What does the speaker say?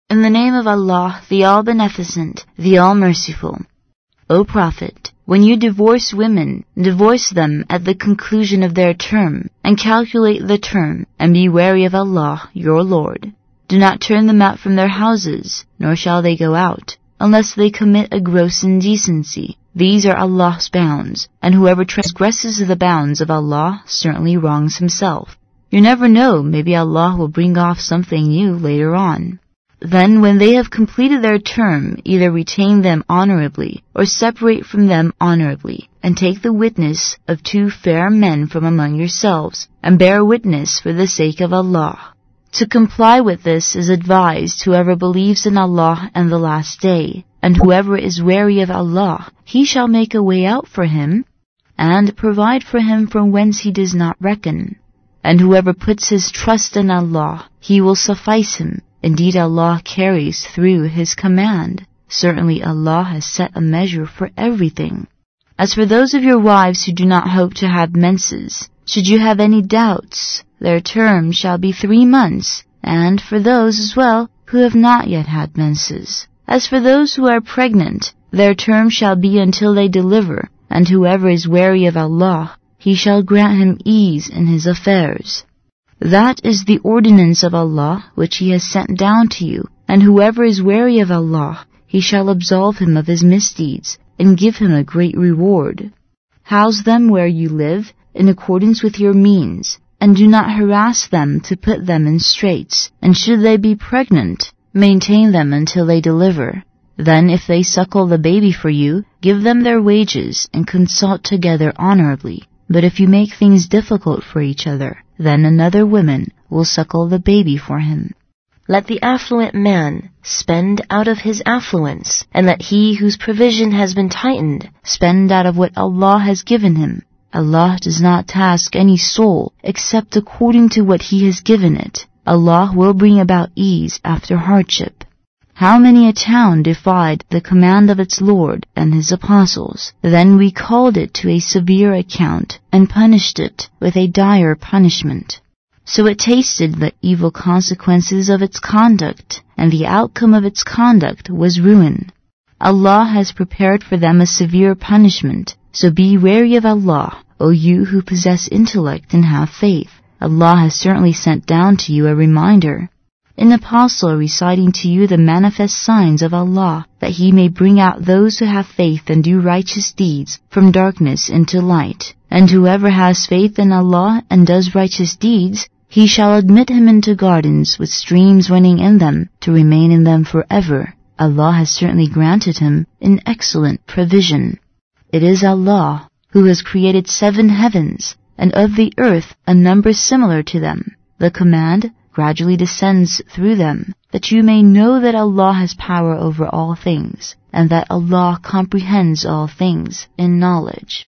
In the name of Allah, the All-Beneficent, the All-Merciful. O Prophet, when you divorce women, divorce them at the conclusion of their term, and calculate the term, and be wary of Allah, your Lord. Do not turn them out from their houses, nor shall they go out, unless they commit a gross indecency. These are Allah's bounds, and whoever transgresses the bounds of Allah certainly wrongs himself. You never know, maybe Allah will bring off something new later on. Then when they have completed their term, either retain them honorably, or separate from them honorably, and take the witness of 2 fair men from among yourselves, and bear witness for the sake of Allah. To comply with this is advised whoever believes in Allah and the last day, and whoever is wary of Allah, He shall make a way out for him, and provide for him from whence he does not reckon. And whoever puts his trust in Allah, He will suffice him. Indeed, Allah carries through His command. Certainly Allah has set a measure for everything. As for those of your wives who do not hope to have menses, should you have any doubts, their term shall be 3 months, and for those as well who have not yet had menses. As for those who are pregnant, their term shall be until they deliver, and whoever is wary of Allah, He shall grant him ease in his affairs. That is the ordinance of Allah which He has sent down to you, and whoever is wary of Allah, He shall absolve him of his misdeeds, and give him a great reward. House them where you live, in accordance with your means, and do not harass them to put them in straits, and should they be pregnant, maintain them until they deliver. Then if they suckle the baby for you, give them their wages, and consult together honorably. But if you make things difficult for each other, then another woman will suckle the baby for him. Let the affluent man spend out of his affluence, and let he whose provision has been tightened spend out of what Allah has given him. Allah does not task any soul except according to what He has given it. Allah will bring about ease after hardship. How many a town defied the command of its Lord and His apostles? Then we called it to a severe account and punished it with a dire punishment. So it tasted the evil consequences of its conduct, and the outcome of its conduct was ruin. Allah has prepared for them a severe punishment, so be wary of Allah, O you who possess intellect and have faith. Allah has certainly sent down to you a reminder, an apostle reciting to you the manifest signs of Allah, that He may bring out those who have faith and do righteous deeds from darkness into light. And whoever has faith in Allah and does righteous deeds, He shall admit him into gardens with streams running in them, to remain in them forever. Allah has certainly granted him an excellent provision. It is Allah who has created 7 heavens, and of the earth a number similar to them. The command gradually descends through them, that you may know that Allah has power over all things, and that Allah comprehends all things in knowledge.